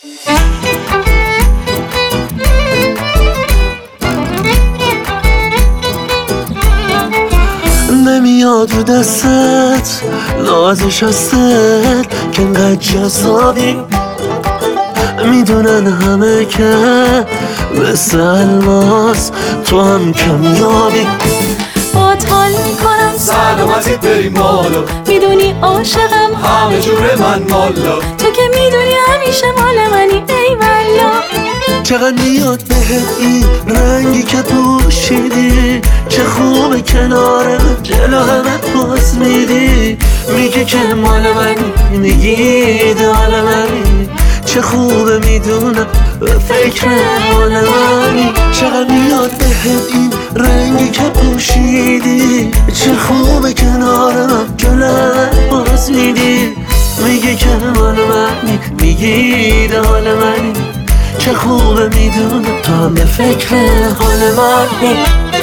نمیاد رو دستت نازش هستت که انقدر جذابی، میدونن همه که مثل الماس تو هم کمیابی. باهات حال میکنم سلامتیت بریم بالا، میدونی عاشقم همه جور من مالا، تو که میدونی همیشه مال منی ای والا. چقدر میاد بهت این رنگی که پوشیدی، چه خوبه کنار جلو همه پاس میدی، میگه که مال منی، میگی دال منی، چه خوبه میدونم به فکر مال منی. چقدر میاد بهت این رنگی که پوشیدی، چه خوبه کنارم جلو همه پاس میدی، میگه که مال منی، میگی دال منی، چه خوبه میدونم تو هم به فکر حال منی.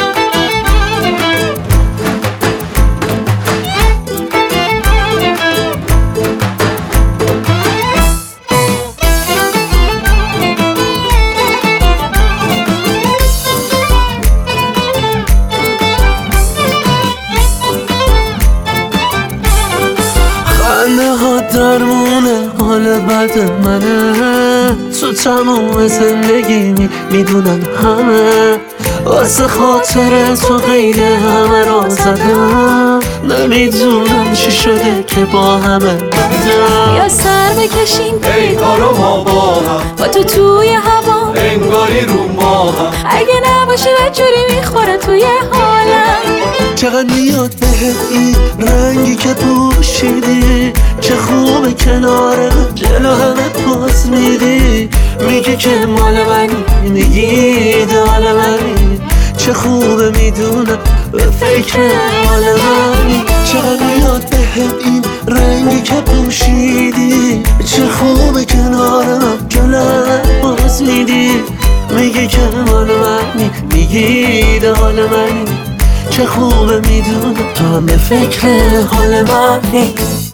خنده ها درمونه حال بد منه، تو تموم زندگی میدونن همه، واسه خاطر تو قید همه را زدم، نمیدونم چی شده که با همه بدم. یا سر بکشیم ای کارو ما با هم، با تو توی هوا انگاری رو ما هم، اگه نباشی بدجوری میخوره توی حالم. چقدر میاد بهت این رنگی که پوشیدی، چه خوبه کنار جلو همه پاس میدی، میگه که مال منی، میگی دال منی، چه خوبه میدونم به فکر حال منی. چقدر میاد بهت این رنگی که پوشیدی، چه خوبه کنارم جلو همه پاس میدی، میگه که مال منی، میگی دال منی، چه خوبه میدونم تو هم به فکر حال منی.